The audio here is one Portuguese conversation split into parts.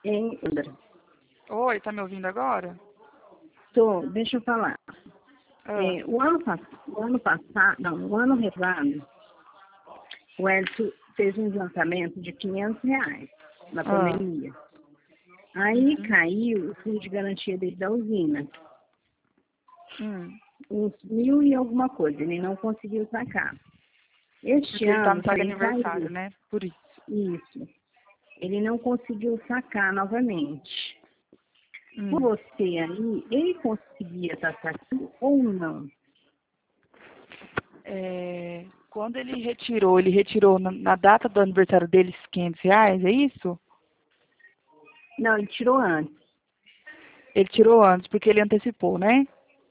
Hein, André? Oi, tá me ouvindo agora? Tô, deixa eu falar. Ah, O ano retrasado, o Edson fez um lançamento de R$ 500 na ah, pandemia. Aí uhum, caiu o fundo de garantia dele da usina, hum. uns 1.000 e alguma coisa, ele não conseguiu sacar. Este Porque ele tá no ano saque também aniversário, caiu, né? Por isso. isso. Ele não conseguiu sacar novamente. Por Hum. você aí, ele conseguia estar sacando ou não? Quando ele retirou na data do aniversário dele esses R$ 500, é isso? Não, ele tirou antes. Ele tirou antes, porque ele antecipou, né?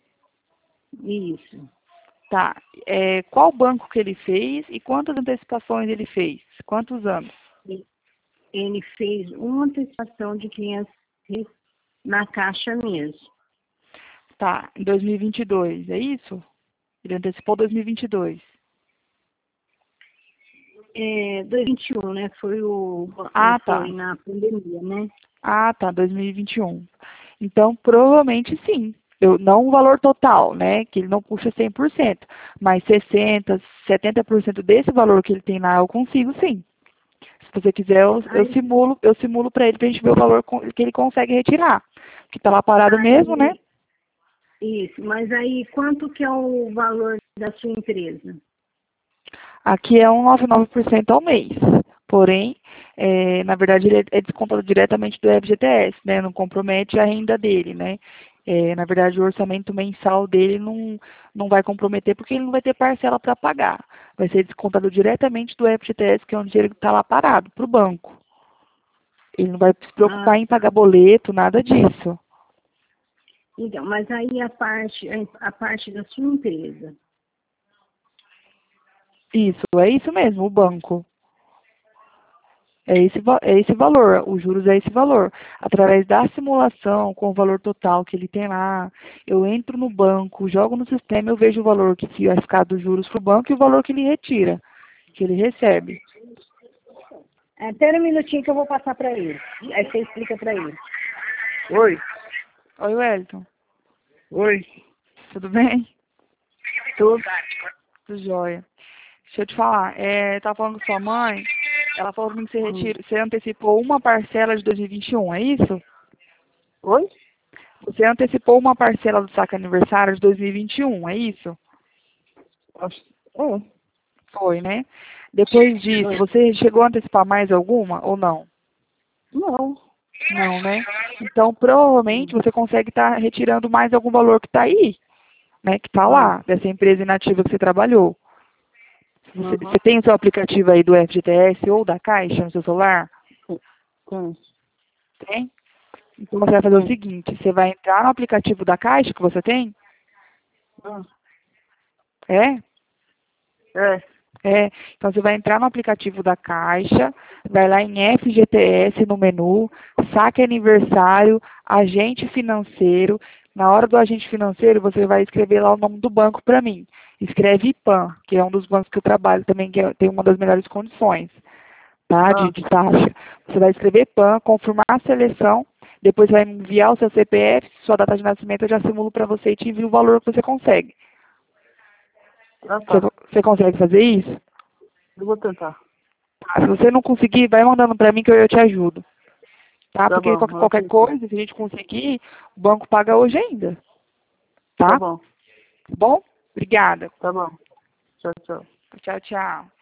Isso. Tá. Qual banco que ele fez e quantas antecipações ele fez? Quantos anos? Ele fez uma antecipação de R$ 500 na caixa mesmo. Tá, em 2022, é isso? Ele antecipou 2022. 2021, né? Ah, Foi tá. na pandemia, né? Ah, tá, 2021. Então, provavelmente sim. Eu, não o valor total, né? Que ele não puxa 100%, mas 60%, 70% desse valor que ele tem lá, eu consigo sim. Se você quiser, Aí, eu simulo para ele pra gente ver o valor que ele consegue retirar. Que tá lá parado mesmo, né? aí, isso. Mas aí, quanto que é o valor da sua empresa? Aqui é 1,99% ao mês. Porém, na verdade, ele é descontado diretamente do FGTS, né? Não compromete a renda dele, né? Na verdade, o orçamento mensal dele não vai comprometer porque ele não vai ter parcela para pagar. Vai ser descontado diretamente do FGTS, que é onde ele está lá parado, para o banco. Ele não vai se Ah, preocupar em tá. pagar boleto, nada disso. Então, mas aí a parte da sua empresa. Isso, é isso mesmo, o banco. É esse valor, os juros é esse valor. Através da simulação, com o valor total que ele tem lá, eu entro no banco, jogo no sistema, eu vejo o valor que vai ficar dos juros para o banco e o valor que ele retira, que ele recebe. Espera um minutinho que eu vou passar para ele. Aí você explica para ele. Oi, Oi, Wellington, oi. tudo bem? Tudo? Tudo jóia. Deixa eu te falar, tava falando com sua mãe, ela falou pra mim que você antecipou uma parcela de 2021, é isso? Oi? Você antecipou uma parcela do saque aniversário de 2021, é isso? É. Foi, né? Depois disso, você chegou a antecipar mais alguma ou não? Não. Não, né? Então, provavelmente, você consegue estar retirando mais algum valor que está aí, né? Que está Ah, lá, dessa empresa inativa que você trabalhou. Você aham. tem o seu aplicativo aí do FGTS ou da Caixa no seu celular? Tem. Tem? Então, você vai fazer o Tem. seguinte, você vai entrar no aplicativo da Caixa que você tem? Ah, É? é. Então você vai entrar no aplicativo da Caixa, vai lá em FGTS no menu, saque aniversário, agente financeiro. Na hora do agente financeiro, você vai escrever lá o nome do banco para mim. Escreve IPAN, que é um dos bancos que eu trabalho também, que tem uma das melhores condições, tá? Ah, De taxa. Você vai escrever PAN, confirmar a seleção, depois vai enviar o seu CPF, sua data de nascimento, eu já simulo para você e te envio o valor que você consegue. Você, tá. você consegue fazer isso? Eu vou tentar. Tá, se você não conseguir, vai mandando para mim que eu te ajudo. Tá? Tá Porque bom, eu qualquer tento. coisa, se a gente conseguir, o banco paga hoje ainda. Tá Tá? bom, Tá bom? Obrigada. tá bom. Tchau, tchau. Tchau, tchau.